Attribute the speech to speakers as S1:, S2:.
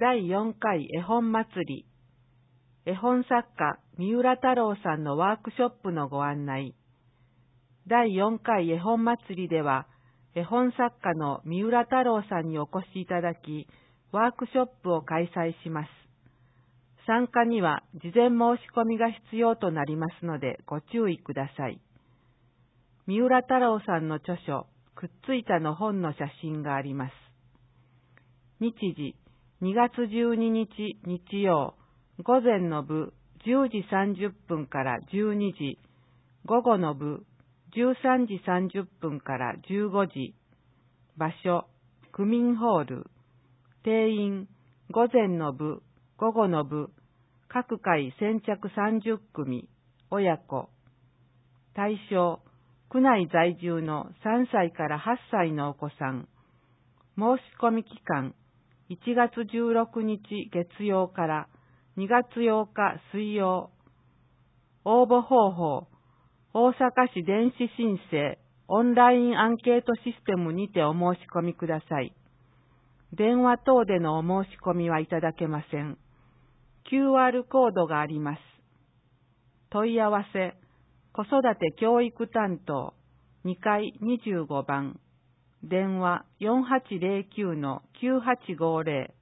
S1: 第4回絵本祭り、絵本作家三浦太郎さんのワークショップのご案内。第4回絵本祭りでは、絵本作家の三浦太郎さんにお越しいただき、ワークショップを開催します。参加には事前申し込みが必要となりますのでご注意ください。三浦太郎さんの著書、くっついたの本の写真があります。日時、2月12日日曜、午前の部10時30分から12時、午後の部13時30分から15時、場所、区民ホール、定員、午前の部、午後の部、各回先着30組、親子、対象、区内在住の3歳から8歳のお子さん、申し込み期間、1月16日月曜から2月8日水曜。応募方法、大阪市電子申請オンラインアンケートシステムにてお申し込みください。電話等でのお申し込みはいただけません。QR コードがあります。問い合わせ、子育て教育担当2階25番、電話4809-9850